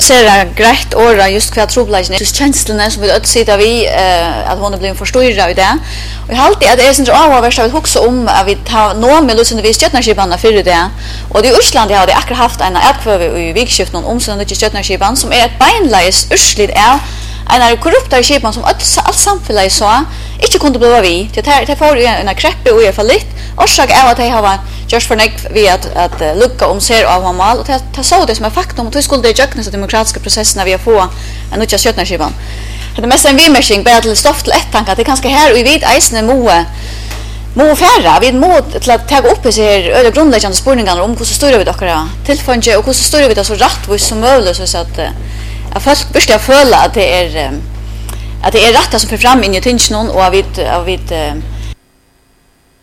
ser greit åra just kvar troblagen just känslorna som vi att sitta vi att hon blir förstörd av det. Och jag har alltid att det är sånt avvärst att huxa om att vi tar någon med lösen vi stjärnskipan för det. Och det i Island har det akkurat haft en ärkvöve i vikskift någon omsönd till stjärnskipan som är ett beinleis ursligt är en korrupta skipan som allt samhället så inte kunde bli vi. Det får en kreppe och i fall lite. Orsak är att det har just för nek vi att lucka om ser av hamal och ta så det som är faktum och det skulle det jökna så demokratiska processerna vi har få en nya stjärnskipan. Det mest en vimmersing bara till stoff till ett tanke att det kanske här och vi vet eisne må färra vi mod till att ta upp i sig öde grundläggande spurningar om hur så stora vi dockara tillfönge och hur så stora vi det så rätt som möjligt så att folk verkligen føler at det er rätta som för fram in i tingen och av vid